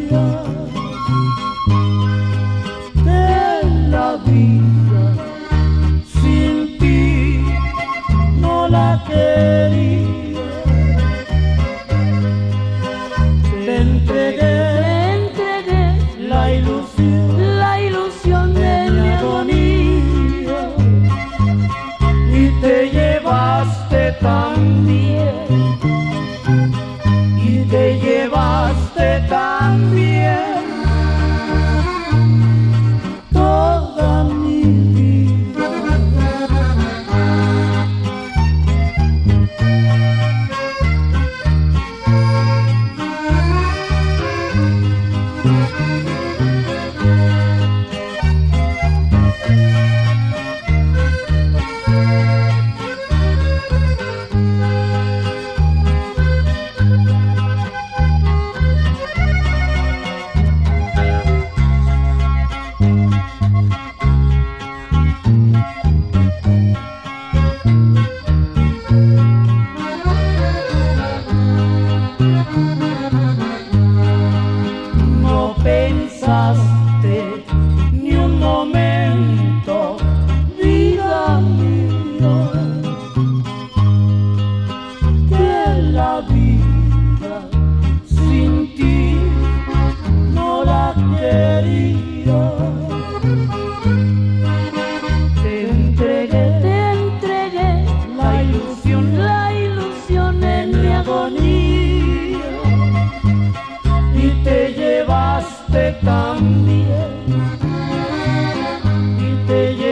de la vida, sin ti no la quería. Te entregué la ilusión de mi agonía, y te llevaste también, y te llevaste también toda mi vida. No pensaste ni un momento, vida mía, que la vida sin ti no la quería. Te entregué la ilusión en mi agonía, y te llevaste también, y te llevaste